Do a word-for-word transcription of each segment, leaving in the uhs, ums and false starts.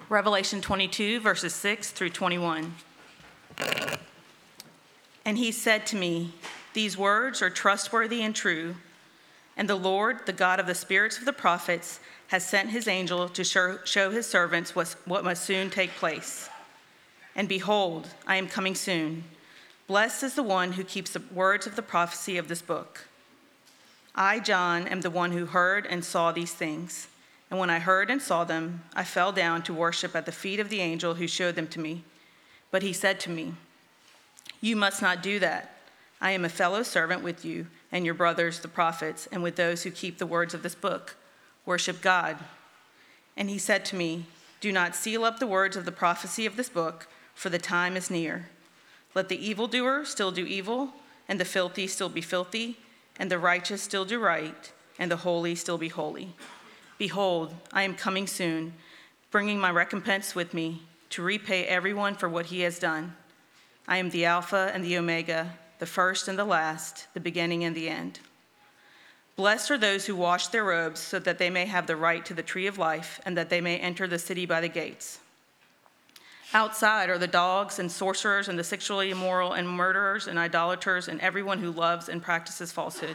Revelation twenty-two, verses six through twenty-one. And he said to me, "These words are trustworthy and true. And the Lord, the God of the spirits of the prophets, has sent his angel to show, show his servants what, what must soon take place. And behold, I am coming soon. Blessed is the one who keeps the words of the prophecy of this book. I, John, am the one who heard and saw these things. And when I heard and saw them, I fell down to worship at the feet of the angel who showed them to me. But he said to me, 'You must not do that. I am a fellow servant with you and your brothers, the prophets, and with those who keep the words of this book. Worship God.' And he said to me, 'Do not seal up the words of the prophecy of this book, for the time is near. Let the evildoer still do evil, and the filthy still be filthy, and the righteous still do right, and the holy still be holy. Behold, I am coming soon, bringing my recompense with me to repay everyone for what he has done. I am the Alpha and the Omega, the first and the last, the beginning and the end. Blessed are those who wash their robes so that they may have the right to the tree of life and that they may enter the city by the gates. Outside are the dogs and sorcerers and the sexually immoral and murderers and idolaters and everyone who loves and practices falsehood.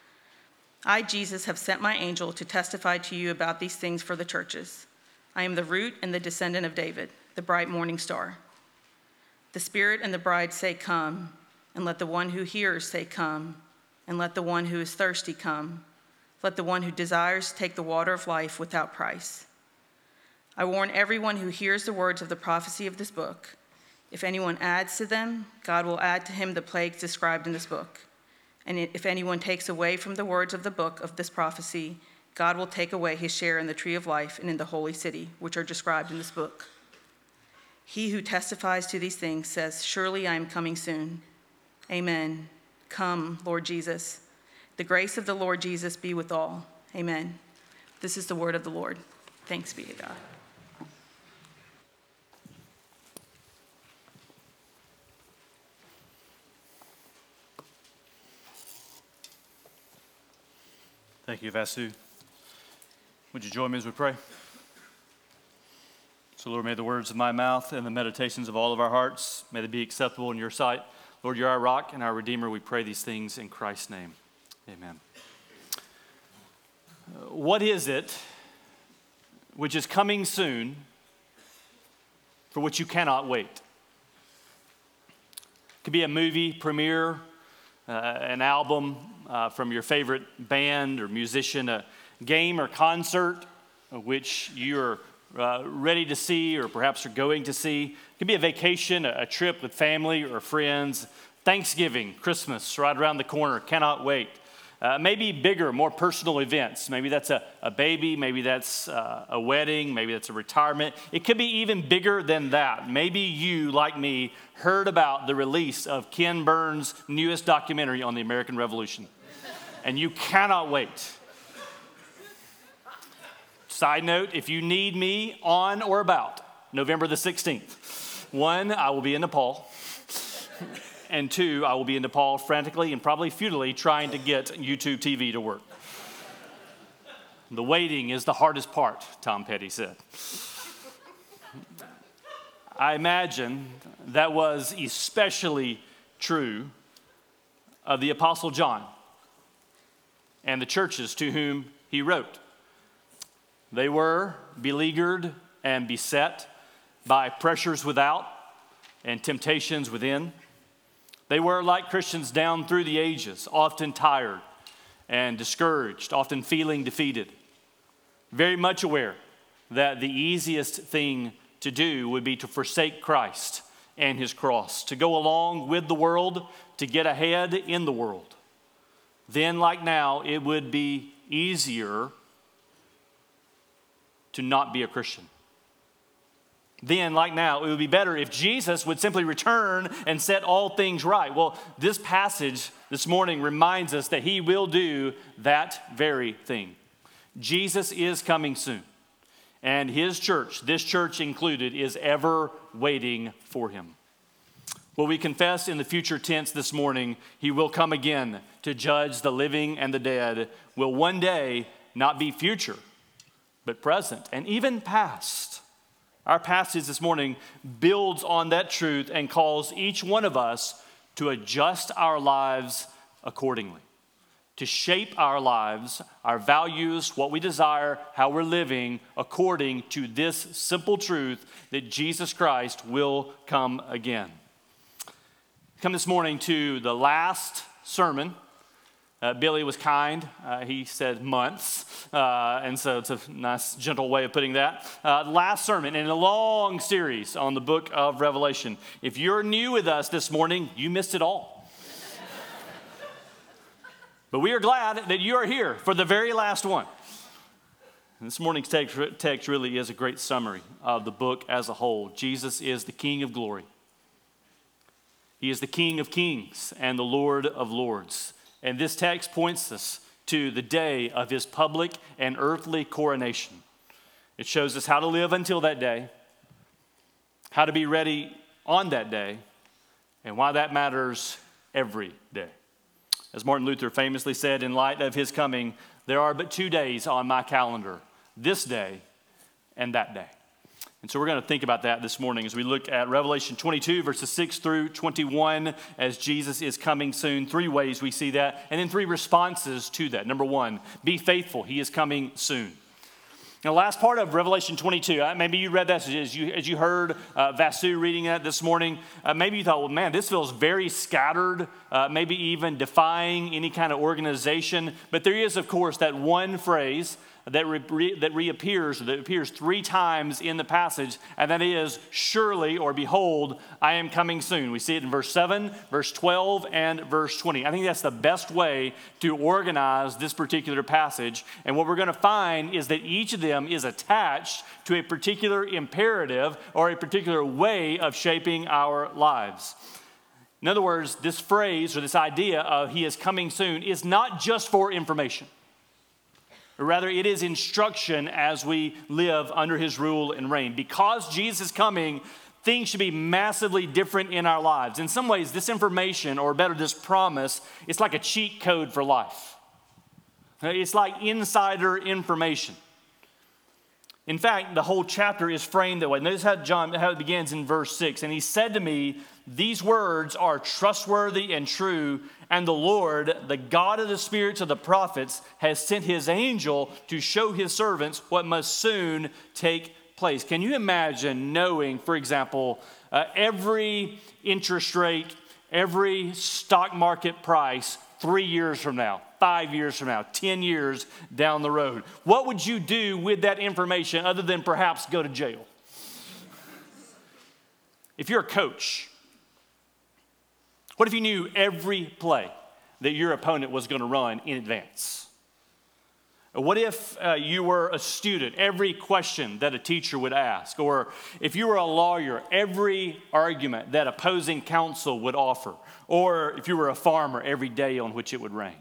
I, Jesus, have sent my angel to testify to you about these things for the churches. I am the root and the descendant of David, the bright morning star. The Spirit and the bride say, 'Come,' and let the one who hears say, 'Come,' and let the one who is thirsty come. Let the one who desires take the water of life without price. I warn everyone who hears the words of the prophecy of this book. If anyone adds to them, God will add to him the plagues described in this book. And if anyone takes away from the words of the book of this prophecy, God will take away his share in the tree of life and in the holy city, which are described in this book. He who testifies to these things says, 'Surely I am coming soon.' Amen. Come, Lord Jesus. The grace of the Lord Jesus be with all. Amen." This is the word of the Lord. Thanks be to God. Thank you, Vasu. Would you join me as we pray? So, Lord, may the words of my mouth and the meditations of all of our hearts, may they be acceptable in your sight. Lord, you're our rock and our Redeemer. We pray these things in Christ's name. Amen. What is it which is coming soon for which you cannot wait? It could be a movie premiere, uh, an album uh, from your favorite band or musician, a game or concert which you're uh, ready to see or perhaps are going to see. It could be a vacation, a, a trip with family or friends. Thanksgiving, Christmas, right around the corner, cannot wait. Uh, maybe bigger, more personal events. Maybe that's a, a baby, maybe that's uh, a wedding, maybe that's a retirement. It could be even bigger than that. Maybe you, like me, heard about the release of Ken Burns' newest documentary on the American Revolution, and you cannot wait. Side note, if you need me on or about November the sixteenth, one, I will be in Nepal. And two, I will be in Nepal frantically and probably futilely trying to get YouTube T V to work. The waiting is the hardest part, Tom Petty said. I imagine that was especially true of the Apostle John and the churches to whom he wrote. They were beleaguered and beset by pressures without and temptations within. They were like Christians down through the ages, often tired and discouraged, often feeling defeated, very much aware that the easiest thing to do would be to forsake Christ and his cross, to go along with the world, to get ahead in the world. Then, like now, it would be easier to not be a Christian. Then, like now, it would be better if Jesus would simply return and set all things right. Well, this passage this morning reminds us that he will do that very thing. Jesus is coming soon, and his church, this church included, is ever waiting for him. Well, we confess in the future tense this morning, he will come again to judge the living and the dead, will one day not be future, but present and even past. Our passage this morning builds on that truth and calls each one of us to adjust our lives accordingly, to shape our lives, our values, what we desire, how we're living according to this simple truth that Jesus Christ will come again. Come this morning to the last sermon. Uh, Billy was kind. Uh, he said months. Uh, and so it's a nice, gentle way of putting that. Uh, last sermon in a long series on the book of Revelation. If you're new with us this morning, you missed it all. But we are glad that you are here for the very last one. And this morning's text, text really is a great summary of the book as a whole. Jesus is the King of glory. He is the King of kings and the Lord of lords. And this text points us to the day of his public and earthly coronation. It shows us how to live until that day, how to be ready on that day, and why that matters every day. As Martin Luther famously said, in light of his coming, there are but two days on my calendar, this day and that day. And so we're going to think about that this morning as we look at Revelation twenty-two, verses six through twenty-one, as Jesus is coming soon. Three ways we see that, and then three responses to that. Number one, be faithful. He is coming soon. Now, the last part of Revelation twenty-two, maybe you read that as you, as you heard uh, Vasu reading that this morning. Uh, maybe you thought, well, man, this feels very scattered, uh, maybe even defying any kind of organization. But there is, of course, that one phrase that re- that reappears, that appears three times in the passage, and that is, surely, or behold, I am coming soon. We see it in verse seven, verse twelve, and verse twenty. I think that's the best way to organize this particular passage. And what we're going to find is that each of them is attached to a particular imperative or a particular way of shaping our lives. In other words, this phrase or this idea of he is coming soon is not just for information. Rather, it is instruction as we live under his rule and reign. Because Jesus is coming, things should be massively different in our lives. In some ways, this information, or better, this promise, it's like a cheat code for life. It's like insider information. In fact, the whole chapter is framed that way. Notice how John, how it begins in verse six. And he said to me, these words are trustworthy and true, and the Lord, the God of the spirits of the prophets, has sent his angel to show his servants what must soon take place. Can you imagine knowing, for example, uh, every interest rate, every stock market price three years from now, five years from now, ten years down the road? What would you do with that information other than perhaps go to jail? If you're a coach, what if you knew every play that your opponent was going to run in advance? What if uh, you were a student, every question that a teacher would ask? Or if you were a lawyer, every argument that opposing counsel would offer? Or if you were a farmer, every day on which it would rain?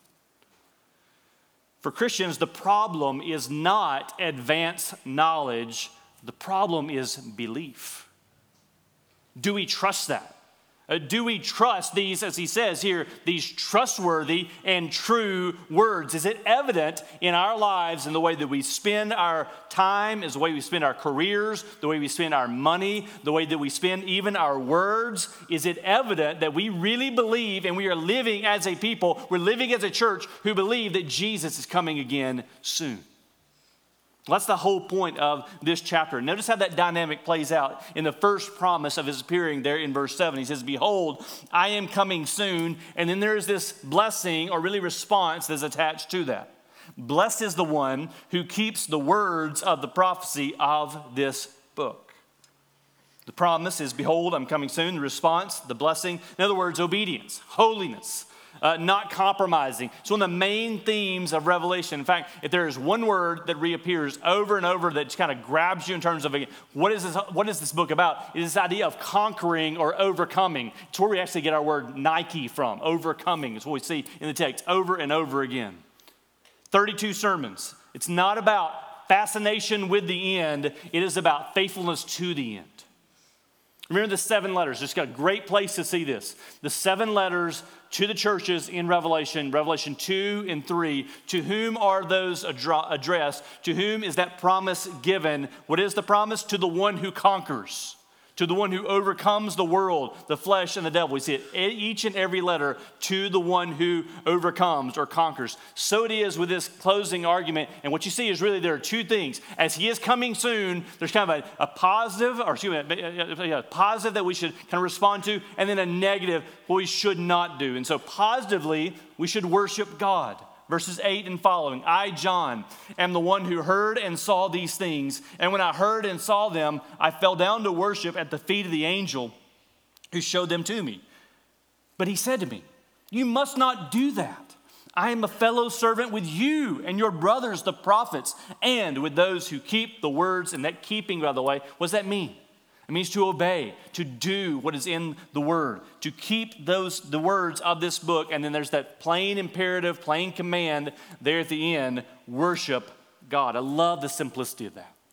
For Christians, the problem is not advanced knowledge. The problem is belief. Do we trust that? Uh, do we trust these, as he says here, these trustworthy and true words? Is it evident in our lives in the way that we spend our time, is the way we spend our careers, the way we spend our money, the way that we spend even our words? Is it evident that we really believe and we are living as a people, we're living as a church who believe that Jesus is coming again soon? That's the whole point of this chapter. Notice how that dynamic plays out in the first promise of his appearing there in verse seven. He says, behold, I am coming soon. And then there's this blessing, or really response, that's attached to that. Blessed is the one who keeps the words of the prophecy of this book. The promise is, behold, I'm coming soon. The response, the blessing, in other words, obedience, holiness. Uh, not compromising. It's one of the main themes of Revelation. In fact, if there is one word that reappears over and over that just kind of grabs you in terms of what is this, what is this book about? It is this idea of conquering or overcoming. It's where we actually get our word Nike from. Overcoming is what we see in the text over and over again. thirty-two sermons. It's not about fascination with the end. It is about faithfulness to the end. Remember the seven letters. Just got a great place to see this. The seven letters to the churches in Revelation, Revelation two and three. To whom are those addressed? To whom is that promise given? What is the promise? To the one who conquers. To the one who overcomes the world, the flesh, and the devil. We see it each and every letter, to the one who overcomes or conquers. So it is with this closing argument. And what you see is really there are two things. As he is coming soon, there's kind of a, a positive, or excuse me, a, a positive that we should kind of respond to, and then a negative, what we should not do. And so positively, we should worship God. Verses eight and following, I, John, am the one who heard and saw these things. And when I heard and saw them, I fell down to worship at the feet of the angel who showed them to me. But he said to me, you must not do that. I am a fellow servant with you and your brothers, the prophets, and with those who keep the words. And that keeping, by the way, what does that mean? It means to obey, to do what is in the word, to keep those the words of this book. And then there's that plain imperative, plain command there at the end, worship God. I love the simplicity of that.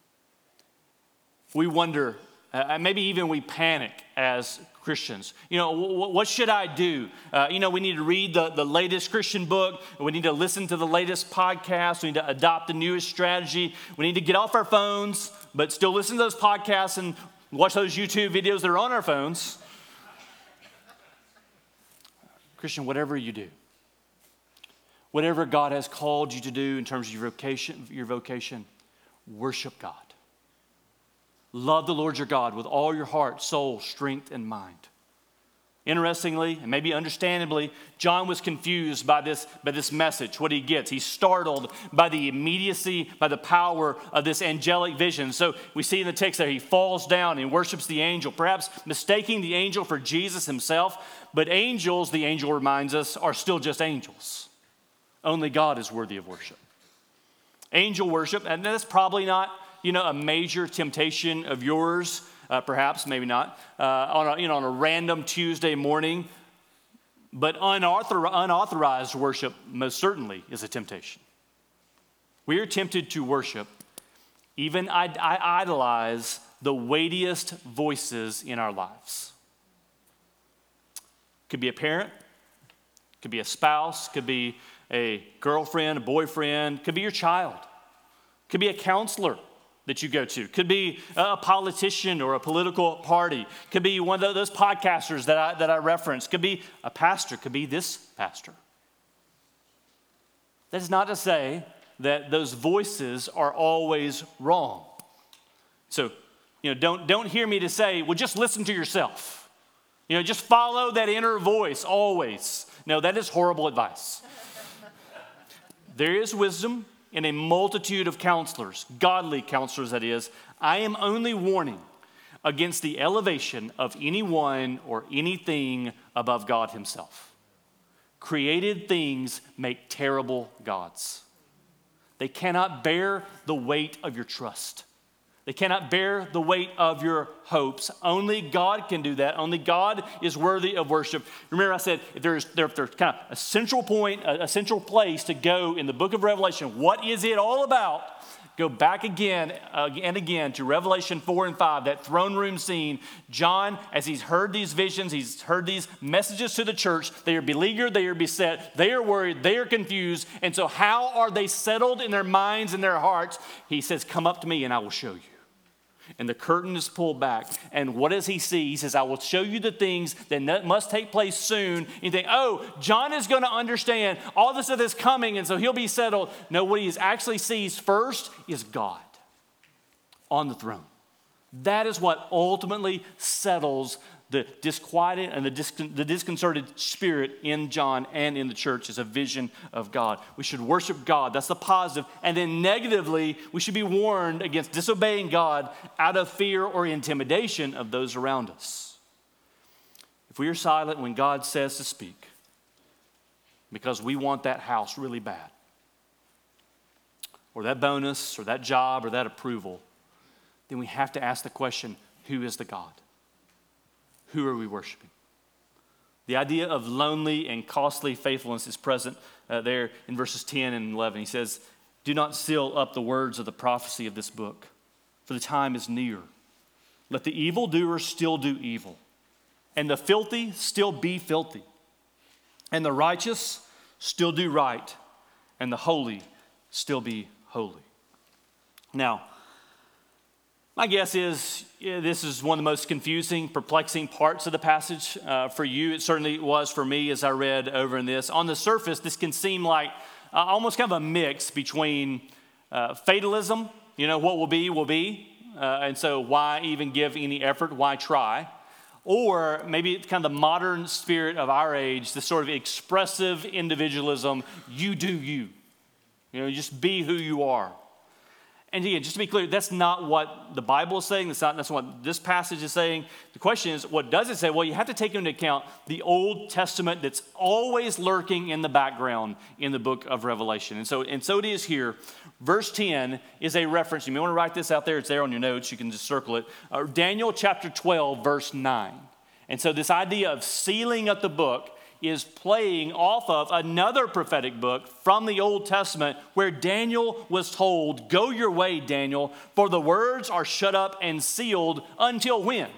We wonder, uh, maybe even we panic as Christians. You know, w- what should I do? Uh, you know, we need to read the, the latest Christian book. We need to listen to the latest podcast. We need to adopt the newest strategy. We need to get off our phones, but still listen to those podcasts and watch those YouTube videos that are on our phones. Christian, whatever you do, whatever God has called you to do in terms of your vocation, your vocation, worship God. Love the Lord your God with all your heart, soul, strength, and mind. Interestingly, and maybe understandably, John was confused by this, by this message, what he gets. He's startled by the immediacy, by the power of this angelic vision. So we see in the text there, he falls down and worships the angel, perhaps mistaking the angel for Jesus himself. But angels, the angel reminds us, are still just angels. Only God is worthy of worship. Angel worship, and that's probably not, you know, a major temptation of yours. Uh, perhaps, maybe not, uh, on, a, you know, on a random Tuesday morning. But unauthor- unauthorized worship most certainly is a temptation. We are tempted to worship, even I, I idolize the weightiest voices in our lives. Could be a parent, could be a spouse, could be a girlfriend, a boyfriend, could be your child, could be a counselor that you go to. Could be a politician or a political party. Could be one of those podcasters that I, that I referenced. Could be a pastor. Could be this pastor. That is not to say that those voices are always wrong. So, you know, don't, don't hear me to say, well, just listen to yourself. You know, just follow that inner voice always. No, that is horrible advice. There is wisdom in a multitude of counselors, godly counselors that is. I am only warning against the elevation of anyone or anything above God himself. Created things make terrible gods. They cannot bear the weight of your trust. They cannot bear the weight of your hopes. Only God can do that. Only God is worthy of worship. Remember I said if there's, there, if there's kind of a central point, a, a central place to go in the book of Revelation, what is it all about? Go back again uh, and again to Revelation four and five, that throne room scene. John, as he's heard these visions, he's heard these messages to the church. They are beleaguered, they are beset, they are worried, they are confused. And so how are they settled in their minds and their hearts? He says, come up to me and I will show you. And the curtain is pulled back. And what does he see? He says, I will show you the things that must take place soon. And you think, oh, John is going to understand all this stuff is coming, and so he'll be settled. No, what he actually sees first is God on the throne. That is what ultimately settles the disquieted and the, discon- the disconcerted spirit in John and in the church is a vision of God. We should worship God. That's the positive. And then negatively, we should be warned against disobeying God out of fear or intimidation of those around us. If we are silent when God says to speak, because we want that house really bad, or that bonus, or that job, or that approval, then we have to ask the question, who is the God? Who are we worshiping? The idea of lonely and costly faithfulness is present uh, there in verses ten and eleven. He says, do not seal up the words of the prophecy of this book, for the time is near. let the evildoer still do evil, and the filthy still be filthy, and the righteous still do right, and the holy still be holy. Now, my guess is yeah, this is one of the most confusing, perplexing parts of the passage uh, for you. It certainly was for me as I read over in this. On the surface, this can seem like uh, almost kind of a mix between uh, fatalism, you know, what will be, will be, uh, and so why even give any effort, why try? Or maybe it's kind of the modern spirit of our age, this sort of expressive individualism, you do you. You know, just be who you are. And again, just to be clear, that's not what the Bible is saying. That's not that's what this passage is saying. The question is, what does it say? Well, you have to take into account the Old Testament that's always lurking in the background in the book of Revelation. And so, and so it is here. Verse ten is a reference. You may want to write this out there. It's there on your notes. You can just circle it. Uh, Daniel chapter twelve, verse nine. And so this idea of sealing up the book is playing off of another prophetic book from the Old Testament where Daniel was told, go your way, Daniel, for the words are shut up and sealed until when?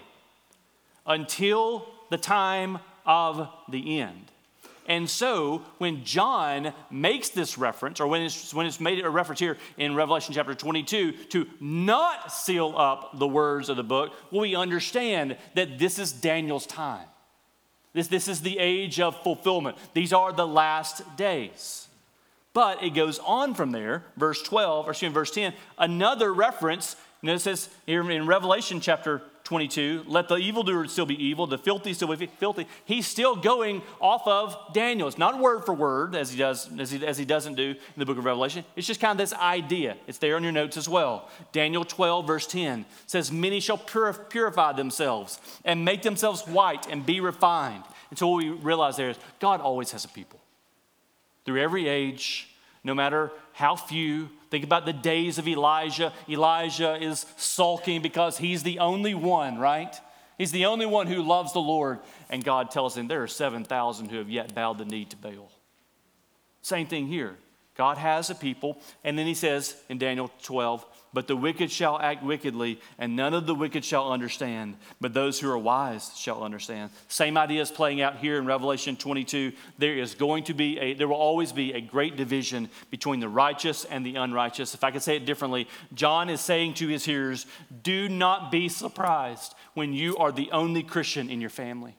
Until the time of the end. And so when John makes this reference, or when it's, when it's made a reference here in Revelation chapter twenty-two, to not seal up the words of the book, well, we understand that this is Daniel's time. This, this is the age of fulfillment. These are the last days. But it goes on from there, verse twelve, or excuse me, verse ten, another reference. You know, it says here in Revelation chapter twenty-two, let the evildoer still be evil, the filthy still be filthy. He's still going off of Daniel. It's not word for word, as he does, as he, as he doesn't do in the book of Revelation. It's just kind of this idea. It's there on your notes as well. Daniel twelve, verse ten says, many shall purif- purify themselves and make themselves white and be refined. And so what we realize there is God always has a people. Through every age, no matter how few. Think about the days of Elijah. Elijah is sulking because he's the only one, right? He's the only one who loves the Lord. And God tells him there are seven thousand who have yet bowed the knee to Baal. Same thing here. God has a people. And then he says in Daniel twelve, but the wicked shall act wickedly, and none of the wicked shall understand, but those who are wise shall understand. Same idea is playing out here in Revelation twenty-two. There is going to be a, there will always be a great division between the righteous and the unrighteous. If I could say it differently, John is saying to his hearers, do not be surprised when you are the only Christian in your family.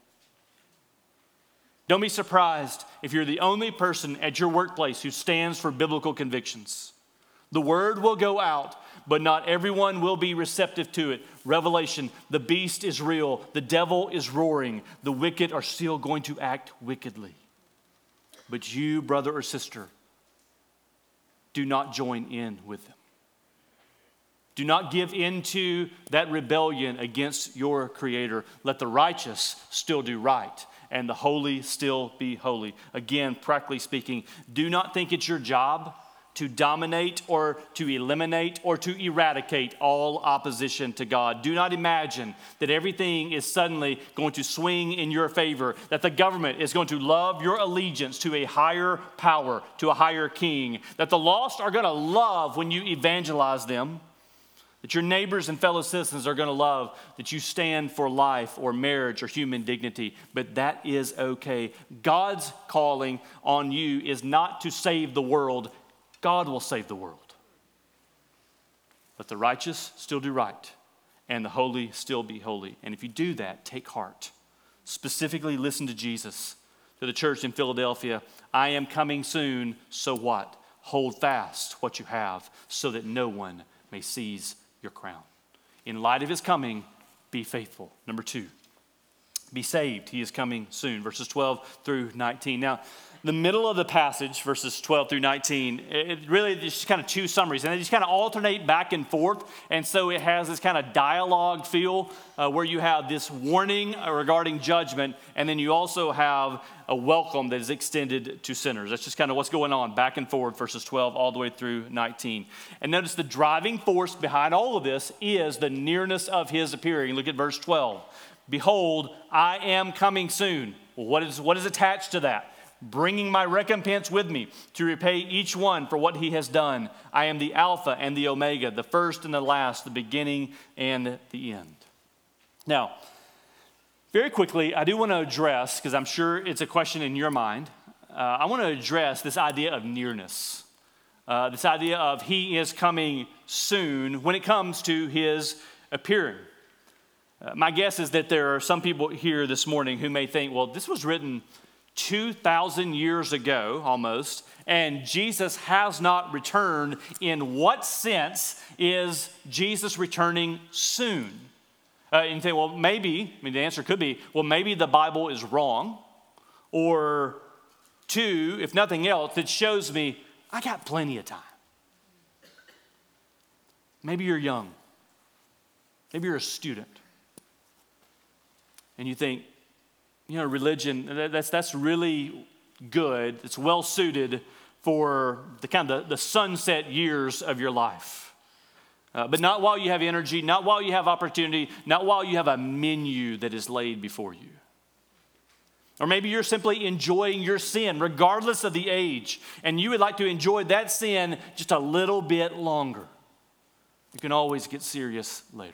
Don't be surprised if you're the only person at your workplace who stands for biblical convictions. The word will go out, but not everyone will be receptive to it. Revelation, the beast is real. The devil is roaring. The wicked are still going to act wickedly. But you, brother or sister, do not join in with them. Do not give in to that rebellion against your Creator. Let the righteous still do right and the holy still be holy. Again, practically speaking, do not think it's your job to dominate or to eliminate or to eradicate all opposition to God. Do not imagine that everything is suddenly going to swing in your favor, that the government is going to love your allegiance to a higher power, to a higher king, that the lost are going to love when you evangelize them, that your neighbors and fellow citizens are going to love that you stand for life or marriage or human dignity. But that is okay. God's calling on you is not to save the world. God will save the world. Let the righteous still do right and the holy still be holy. And if you do that, take heart. Specifically listen to Jesus, to the church in Philadelphia. I am coming soon, so what? Hold fast what you have so that no one may seize your crown. In light of his coming, be faithful. Number two, be saved. He is coming soon. Verses twelve through nineteen. Now, the middle of the passage, verses twelve through nineteen, it really just kind of two summaries, and they just kind of alternate back and forth. And so it has this kind of dialogue feel uh, where you have this warning regarding judgment, and then you also have a welcome that is extended to sinners. That's just kind of what's going on back and forth, verses twelve all the way through nineteen. And notice the driving force behind all of this is the nearness of his appearing. Look at verse twelve. Behold, I am coming soon. Well, what is, what is attached to that? Bringing my recompense with me to repay each one for what he has done. I am the Alpha and the Omega, the first and the last, the beginning and the end. Now, very quickly, I do want to address, because I'm sure it's a question in your mind, uh, I want to address this idea of nearness. Uh, this idea of he is coming soon when it comes to his appearing. Uh, my guess is that there are some people here this morning who may think, well, this was written two thousand years ago almost, and Jesus has not returned. In what sense is Jesus returning soon? Uh, and you think, well, maybe, I mean, the answer could be, well, maybe the Bible is wrong, or two, if nothing else, it shows me I got plenty of time. Maybe you're young. Maybe you're a student. And you think, you know, religion, that's, that's really good. It's well suited for the kind of the, the sunset years of your life. Uh, but not while you have energy, not while you have opportunity, not while you have a menu that is laid before you. Or maybe you're simply enjoying your sin, regardless of the age, and you would like to enjoy that sin just a little bit longer. You can always get serious later.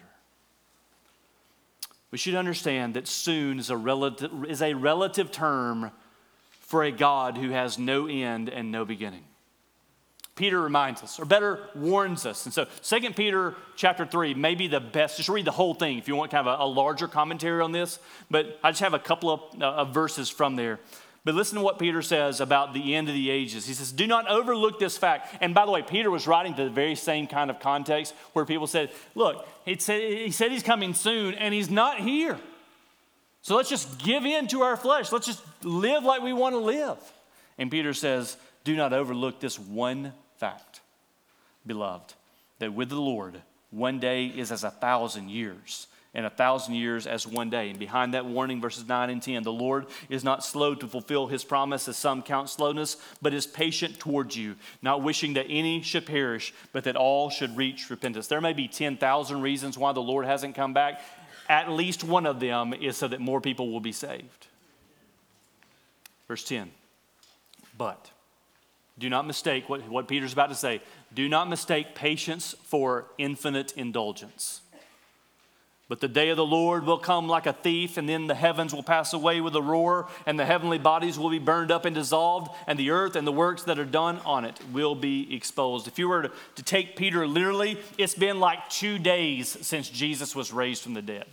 We should understand that soon is a relative, is a relative term for a God who has no end and no beginning. Peter reminds us, or better, warns us. And so Second Peter chapter three may be the best. Just read the whole thing if you want kind of a, a larger commentary on this. But I just have a couple of, uh, of verses from there. But listen to what Peter says about the end of the ages. He says, do not overlook this fact. And by the way, Peter was writing to the very same kind of context where people said, look, he said, he said he's coming soon and he's not here. So let's just give in to our flesh. Let's just live like we want to live. And Peter says, do not overlook this one fact, beloved, that with the Lord, one day is as a thousand years, and a thousand years as one day. And behind that warning, verses nine and ten, the Lord is not slow to fulfill his promise, as some count slowness, but is patient towards you, not wishing that any should perish, but that all should reach repentance. There may be ten thousand reasons why the Lord hasn't come back. At least one of them is so that more people will be saved. Verse ten, but do not mistake what, what Peter's about to say. Do not mistake patience for infinite indulgence. But the day of the Lord will come like a thief, and then the heavens will pass away with a roar, and the heavenly bodies will be burned up and dissolved, and the earth and the works that are done on it will be exposed. If you were to, to take Peter literally, it's been like two days since Jesus was raised from the dead.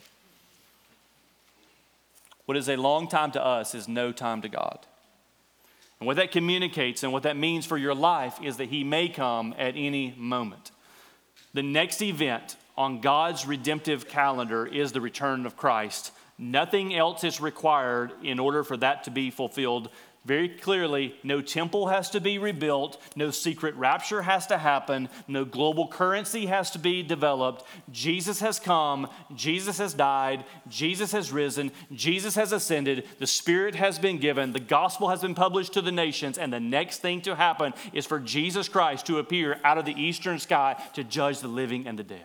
What is a long time to us is no time to God. And what that communicates and what that means for your life is that he may come at any moment. The next event on God's redemptive calendar is the return of Christ. Nothing else is required in order for that to be fulfilled. Very clearly, no temple has to be rebuilt, no secret rapture has to happen, no global currency has to be developed. Jesus has come, Jesus has died, Jesus has risen, Jesus has ascended, the Spirit has been given, the gospel has been published to the nations, and the next thing to happen is for Jesus Christ to appear out of the eastern sky to judge the living and the dead.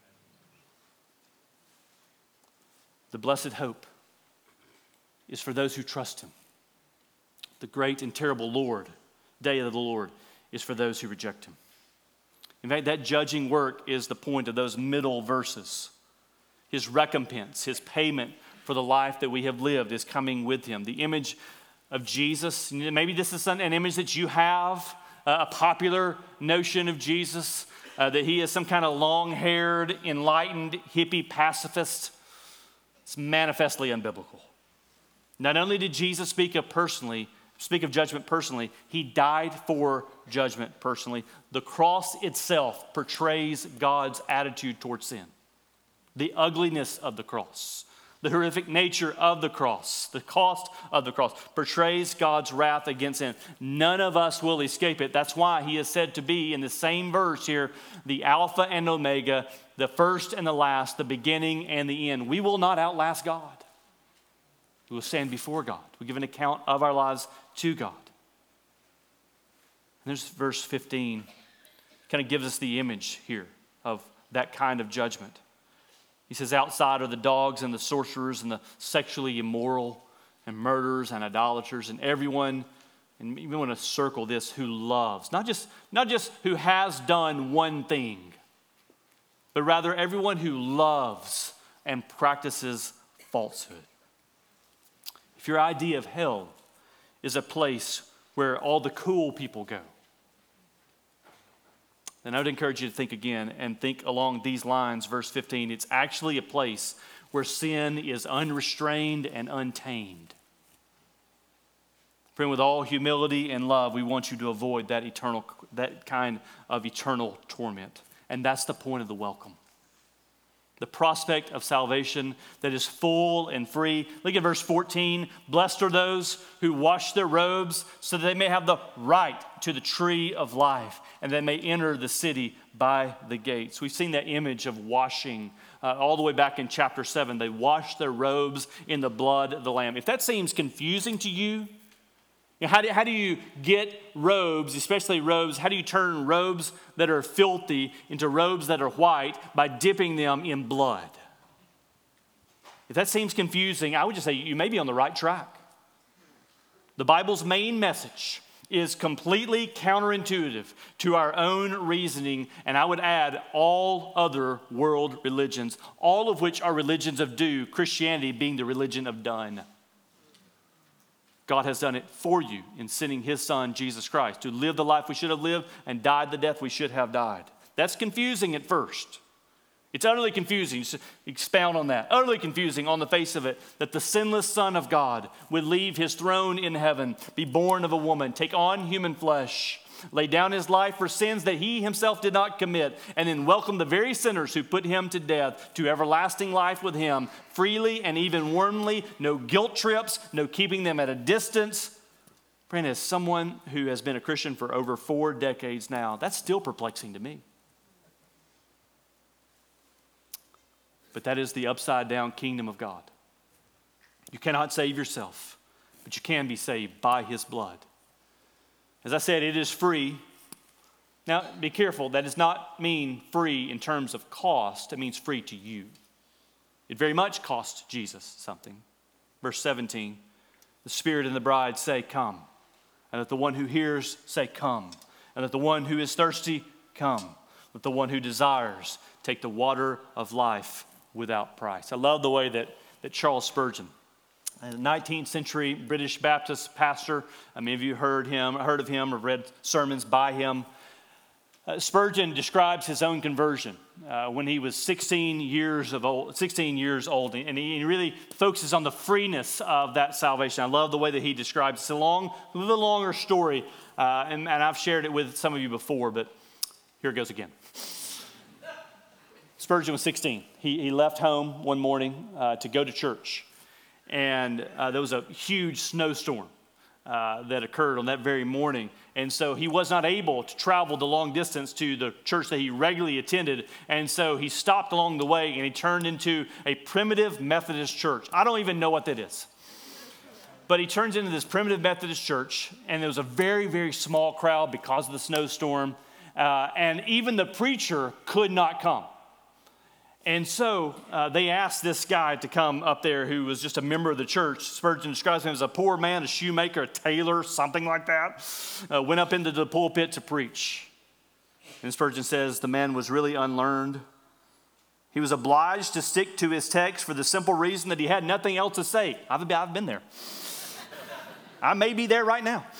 The blessed hope is for those who trust him. The great and terrible Lord, day of the Lord, is for those who reject him. In fact, that judging work is the point of those middle verses. His recompense, his payment for the life that we have lived is coming with him. The image of Jesus, maybe this is an image that you have, a popular notion of Jesus, uh, that he is some kind of long-haired, enlightened, hippie pacifist. It's manifestly unbiblical. Not only did Jesus speak of personally, speak of judgment personally, he died for judgment personally. The cross itself portrays God's attitude towards sin. The ugliness of the cross, the horrific nature of the cross, the cost of the cross portrays God's wrath against sin. None of us will escape it. That's why he is said to be, in the same verse here, the Alpha and Omega, the first and the last, the beginning and the end. We will not outlast God. We will stand before God. We give an account of our lives to God. And there's verse fifteen, kind of gives us the image here of that kind of judgment. He says, outside are the dogs and the sorcerers and the sexually immoral and murderers and idolaters and everyone, and we want to circle this, who loves. Not just, not just who has done one thing, but rather everyone who loves and practices falsehood. If your idea of hell is a place where all the cool people go, then I would encourage you to think again and think along these lines, verse fifteen. It's actually a place where sin is unrestrained and untamed. Friend, with all humility and love, we want you to avoid that eternal, that kind of eternal torment. And that's the point of the welcome. The prospect of salvation that is full and free. Look at verse fourteen. Blessed are those who wash their robes so that they may have the right to the tree of life and they may enter the city by the gates. We've seen that image of washing uh, all the way back in chapter seven. They washed their robes in the blood of the Lamb. If that seems confusing to you, You know, how, do, how do you get robes, especially robes, how do you turn robes that are filthy into robes that are white? By dipping them in blood. If that seems confusing, I would just say you may be on the right track. The Bible's main message is completely counterintuitive to our own reasoning, and I would add all other world religions, all of which are religions of do, Christianity being the religion of done. God has done it for you in sending his son, Jesus Christ, to live the life we should have lived and died the death we should have died. That's confusing at first. It's utterly confusing. Just expound on that. Utterly confusing on the face of it that the sinless Son of God would leave his throne in heaven, be born of a woman, take on human flesh, lay down his life for sins that he himself did not commit, and then welcome the very sinners who put him to death to everlasting life with him, freely and even warmly, no guilt trips, no keeping them at a distance. Friend, as someone who has been a Christian for over four decades now, that's still perplexing to me. But that is the upside down kingdom of God. You cannot save yourself, but you can be saved by his blood. As I said, it is free. Now, be careful. That does not mean free in terms of cost. It means free to you. It very much costs Jesus something. Verse seventeen, the Spirit and the bride say, come. And let the one who hears say, come. And let the one who is thirsty, come. Let the one who desires take the water of life without price. I love the way that, that Charles Spurgeon, a nineteenth century British Baptist pastor, many of you heard him, heard of him, or read sermons by him. Uh, Spurgeon describes his own conversion uh, when he was sixteen years of old, sixteen years old, and he, he really focuses on the freeness of that salvation. I love the way that he describes it. It's a long, a little longer story, uh, and, and I've shared it with some of you before, but here it goes again. Spurgeon was sixteen. He, he left home one morning uh, to go to church. And uh, there was a huge snowstorm uh, that occurred on that very morning. And so he was not able to travel the long distance to the church that he regularly attended. And so he stopped along the way and he turned into a primitive Methodist church. I don't even know what that is. But he turns into this primitive Methodist church, and there was a very, very small crowd because of the snowstorm. Uh, and even the preacher could not come. And so uh, they asked this guy to come up there who was just a member of the church. Spurgeon describes him as a poor man, a shoemaker, a tailor, something like that. Uh, went up into the pulpit to preach. And Spurgeon says the man was really unlearned. He was obliged to stick to his text for the simple reason that he had nothing else to say. I've, I've been there. I may be there right now.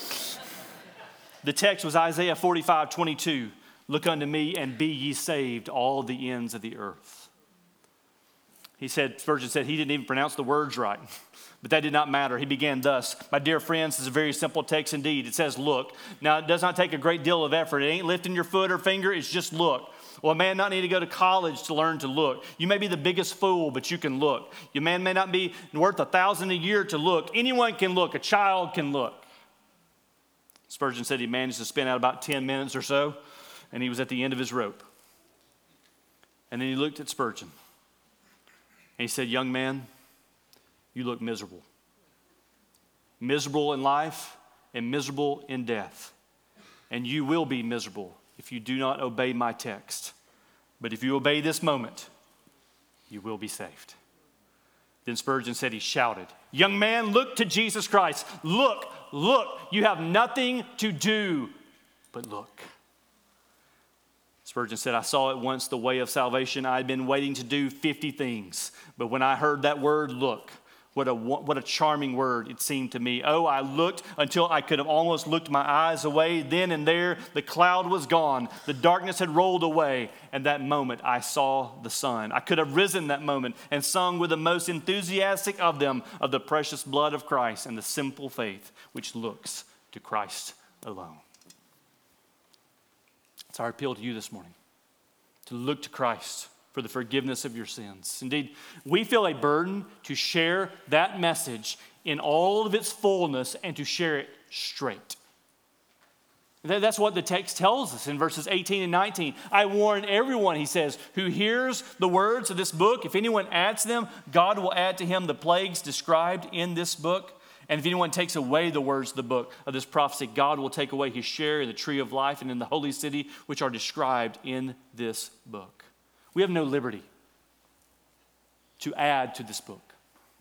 The text was Isaiah forty-five twenty-two. Look unto me and be ye saved, all the ends of the earth. He said, Spurgeon said he didn't even pronounce the words right, but that did not matter. He began thus, my dear friends, this is a very simple text indeed. It says, look. Now, it does not take a great deal of effort. It ain't lifting your foot or finger. It's just look. Well, a man not need to go to college to learn to look. You may be the biggest fool, but you can look. Your man may not be worth a thousand a year to look. Anyone can look. A child can look. Spurgeon said he managed to spend out about ten minutes or so, and he was at the end of his rope. And then he looked at Spurgeon. And he said, young man, you look miserable. Miserable in life and miserable in death. And you will be miserable if you do not obey my text. But if you obey this moment, you will be saved. Then Spurgeon said he shouted, young man, look to Jesus Christ. Look, look, you have nothing to do but look. Spurgeon said, I saw at once the way of salvation. I had been waiting to do fifty things. But when I heard that word, look, what a, what a charming word it seemed to me. Oh, I looked until I could have almost looked my eyes away. Then and there, the cloud was gone. The darkness had rolled away. And that moment, I saw the sun. I could have risen that moment and sung with the most enthusiastic of them of the precious blood of Christ and the simple faith which looks to Christ alone. It's our appeal to you this morning, to look to Christ for the forgiveness of your sins. Indeed, we feel a burden to share that message in all of its fullness and to share it straight. That's what the text tells us in verses eighteen and nineteen. I warn everyone, he says, who hears the words of this book. If anyone adds to them, God will add to him the plagues described in this book. And if anyone takes away the words of the book of this prophecy, God will take away his share in the tree of life and in the holy city, which are described in this book. We have no liberty to add to this book.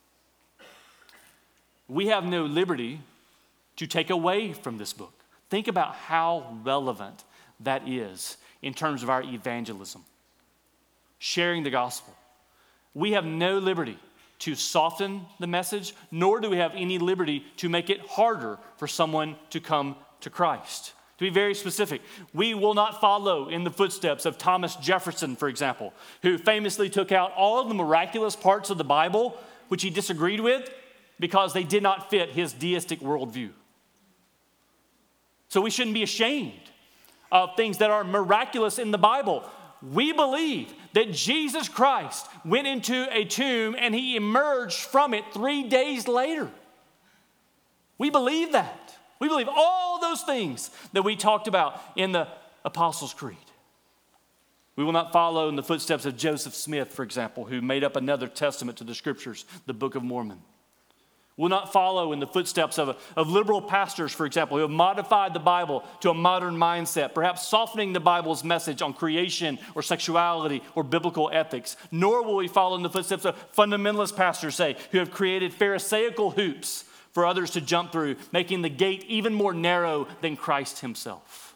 We have no liberty to take away from this book. Think about how relevant that is in terms of our evangelism, sharing the gospel. We have no liberty to soften the message, nor do we have any liberty to make it harder for someone to come to Christ. To be very specific, we will not follow in the footsteps of Thomas Jefferson, for example, who famously took out all of the miraculous parts of the Bible, which he disagreed with, because they did not fit his deistic worldview. So we shouldn't be ashamed of things that are miraculous in the Bible. We believe that Jesus Christ went into a tomb and he emerged from it three days later. We believe that. We believe all those things that we talked about in the Apostles' Creed. We will not follow in the footsteps of Joseph Smith, for example, who made up another testament to the Scriptures, the Book of Mormon. Will not follow in the footsteps of, of liberal pastors, for example, who have modified the Bible to a modern mindset, perhaps softening the Bible's message on creation or sexuality or biblical ethics. Nor will we follow in the footsteps of fundamentalist pastors, say, who have created pharisaical hoops for others to jump through, making the gate even more narrow than Christ himself.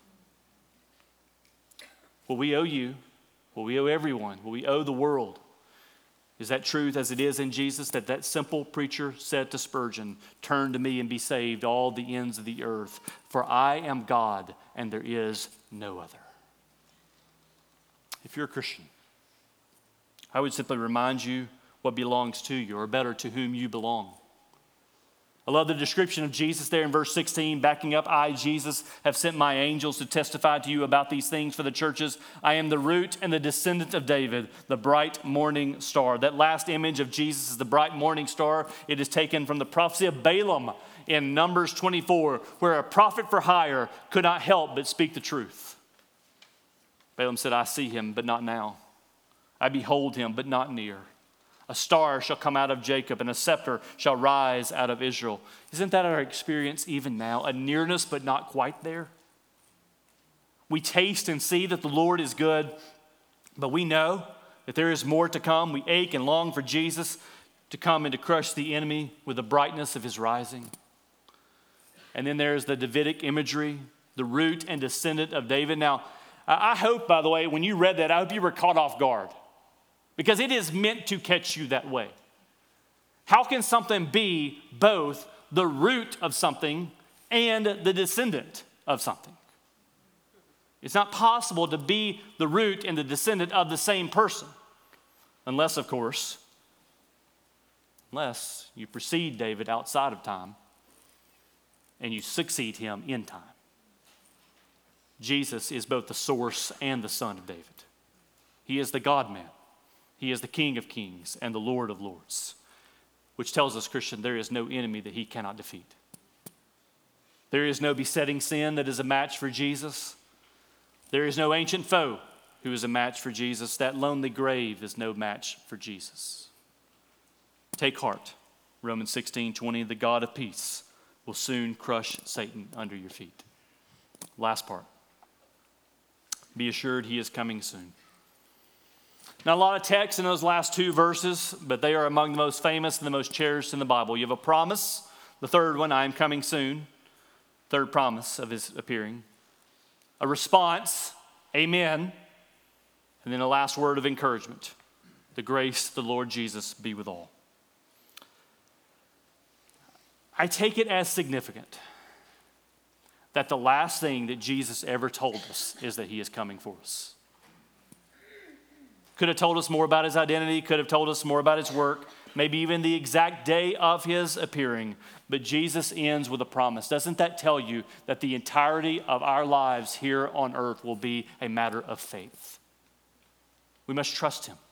What we owe you, what we owe everyone, what we owe the world, is that truth as it is in Jesus, that that simple preacher said to Spurgeon, turn to me and be saved, all the ends of the earth, for I am God and there is no other. If you're a Christian, I would simply remind you what belongs to you, or better, to whom you belong. I love the description of Jesus there in verse sixteen, backing up, I, Jesus, have sent my angels to testify to you about these things for the churches. I am the root and the descendant of David, the bright morning star. That last image of Jesus is the bright morning star. It is taken from the prophecy of Balaam in Numbers twenty-four, where a prophet for hire could not help but speak the truth. Balaam said, I see him, but not now. I behold him, but not near. A star shall come out of Jacob, and a scepter shall rise out of Israel. Isn't that our experience even now? A nearness, but not quite there. We taste and see that the Lord is good, but we know that there is more to come. We ache and long for Jesus to come and to crush the enemy with the brightness of his rising. And then there's the Davidic imagery, the root and descendant of David. Now, I hope, by the way, when you read that, I hope you were caught off guard, because it is meant to catch you that way. How can something be both the root of something and the descendant of something? It's not possible to be the root and the descendant of the same person. Unless, of course, unless you precede David outside of time and you succeed him in time. Jesus is both the source and the son of David. He is the God-man. He is the King of kings and the Lord of lords, which tells us, Christian, there is no enemy that he cannot defeat. There is no besetting sin that is a match for Jesus. There is no ancient foe who is a match for Jesus. That lonely grave is no match for Jesus. Take heart, Romans sixteen twenty, the God of peace will soon crush Satan under your feet. Last part. Be assured he is coming soon. Now, a lot of text in those last two verses, but they are among the most famous and the most cherished in the Bible. You have a promise, the third one, I am coming soon, third promise of his appearing. A response, amen, And then a last word of encouragement. The grace of the Lord Jesus be with all. I take it as significant that the last thing that Jesus ever told us is that he is coming for us. Could have told us more about his identity, could have told us more about his work, maybe even the exact day of his appearing. But Jesus ends with a promise. Doesn't that tell you that the entirety of our lives here on earth will be a matter of faith? We must trust him.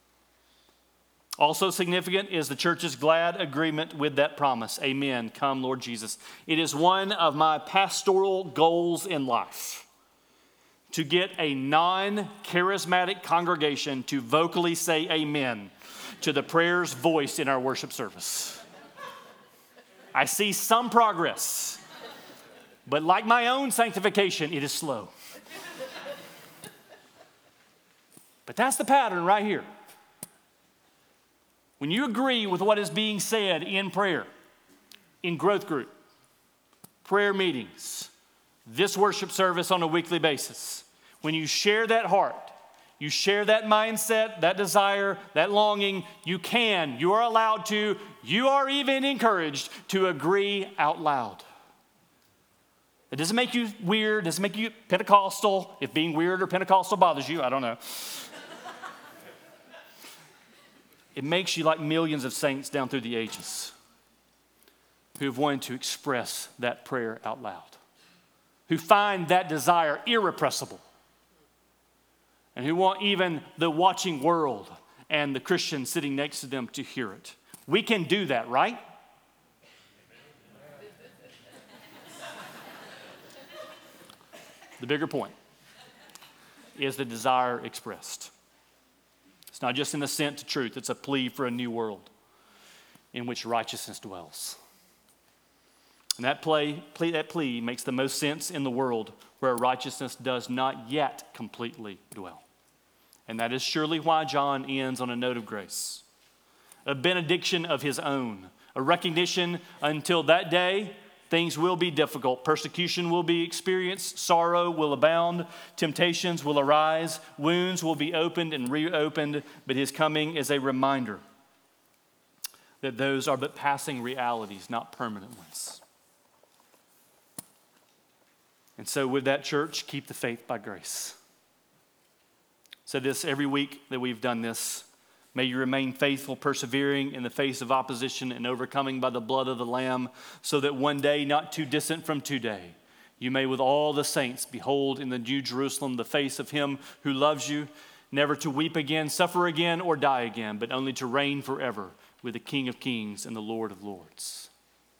Also significant is the church's glad agreement with that promise. Amen. Come, Lord Jesus. It is one of my pastoral goals in life to get a non-charismatic congregation to vocally say amen to the prayers voiced in our worship service. I see some progress, but like my own sanctification, it is slow. But that's the pattern right here. When you agree with what is being said in prayer, in growth group, prayer meetings, this worship service on a weekly basis, when you share that heart, you share that mindset, that desire, that longing, you can, you are allowed to, you are even encouraged to agree out loud. It doesn't make you weird, it doesn't make you Pentecostal. If being weird or Pentecostal bothers you, I don't know. It makes you like millions of saints down through the ages who have wanted to express that prayer out loud, who find that desire irrepressible, and who want even the watching world and the Christian sitting next to them to hear it. We can do that, right? The bigger point is the desire expressed. It's not just an assent to truth, it's a plea for a new world in which righteousness dwells. And that plea, plea, that plea makes the most sense in the world where righteousness does not yet completely dwell. And that is surely why John ends on a note of grace, a benediction of his own, a recognition until that day things will be difficult. Persecution will be experienced. Sorrow will abound. Temptations will arise. Wounds will be opened and reopened. But his coming is a reminder that those are but passing realities, not permanent ones. And so with that, church, keep the faith by grace. Said this every week that we've done this. May you remain faithful, persevering in the face of opposition and overcoming by the blood of the Lamb, so that one day, not too distant from today, you may with all the saints behold in the New Jerusalem the face of him who loves you, never to weep again, suffer again, or die again, but only to reign forever with the King of Kings and the Lord of Lords.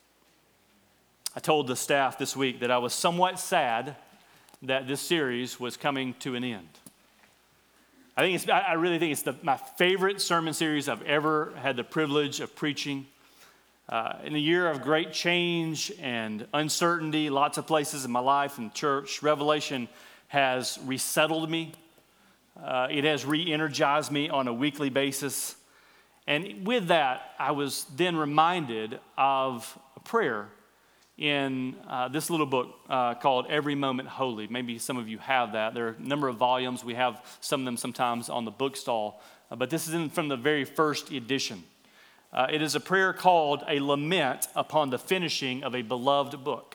I told the staff this week that I was somewhat sad that this series was coming to an end. I think it's, I really think it's the, my favorite sermon series I've ever had the privilege of preaching. Uh, in a year of great change and uncertainty, lots of places in my life and church, Revelation has resettled me. Uh, it has re-energized me on a weekly basis. And with that, I was then reminded of a prayer in uh, this little book uh, called Every Moment Holy. Maybe some of you have that. There are a number of volumes. We have some of them sometimes on the bookstall. Uh, but this is in, from the very first edition. Uh, it is a prayer called A Lament Upon the Finishing of a Beloved Book.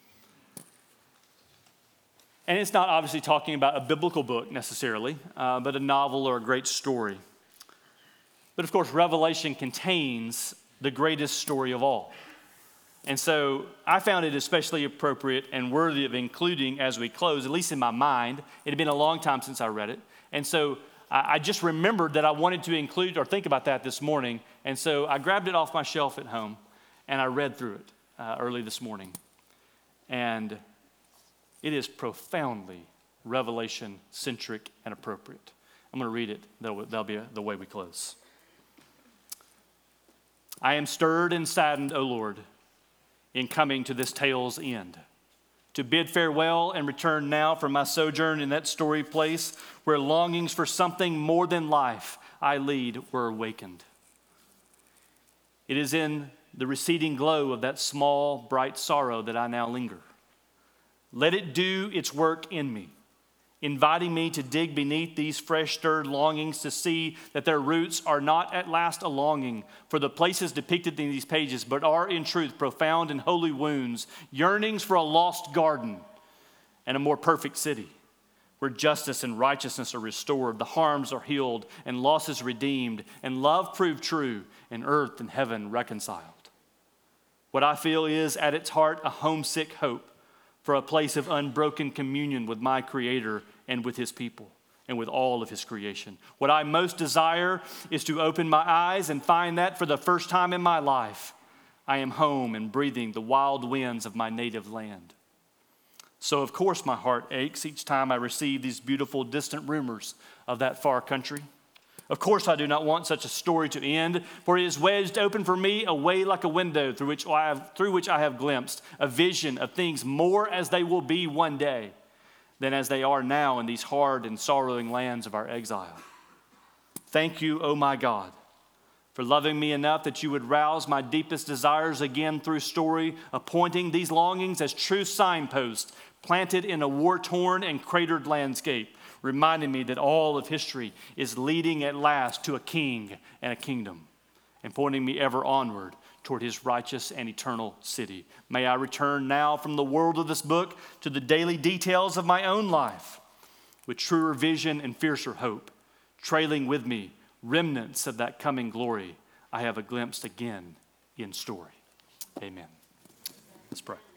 And it's not obviously talking about a biblical book necessarily, uh, but a novel or a great story. But of course, Revelation contains the greatest story of all. And so I found it especially appropriate and worthy of including as we close, at least in my mind. It had been a long time since I read it. And so I just remembered that I wanted to include or think about that this morning. And so I grabbed it off my shelf at home and I read through it uh, early this morning. And it is profoundly Revelation-centric and appropriate. I'm going to read it. That'll, that'll be the way we close. I am stirred and saddened, O Lord, in coming to this tale's end, to bid farewell and return now from my sojourn in that storied place where longings for something more than life I lead were awakened. It is in the receding glow of that small, bright sorrow that I now linger. Let it do its work in me inviting me to dig beneath these fresh stirred longings to see that their roots are not at last a longing for the places depicted in these pages, but are in truth profound and holy wounds, yearnings for a lost garden and a more perfect city, where justice and righteousness are restored, the harms are healed, and losses redeemed, and love proved true, and earth and heaven reconciled. What I feel is, at its heart, a homesick hope for a place of unbroken communion with my Creator and with His people and with all of His creation. What I most desire is to open my eyes and find that for the first time in my life, I am home and breathing the wild winds of my native land. So, of course, my heart aches each time I receive these beautiful, distant rumors of that far country. Of course, I do not want such a story to end, for it is wedged open for me a way like a window through which I have, through which I have glimpsed a vision of things more as they will be one day than as they are now in these hard and sorrowing lands of our exile. Thank you, O my God, for loving me enough that you would rouse my deepest desires again through story, appointing these longings as true signposts planted in a war-torn and cratered landscape, reminding me that all of history is leading at last to a king and a kingdom, and pointing me ever onward toward his righteous and eternal city. May I return now from the world of this book to the daily details of my own life, with truer vision and fiercer hope, trailing with me remnants of that coming glory I have a glimpse again in story. Amen. Let's pray.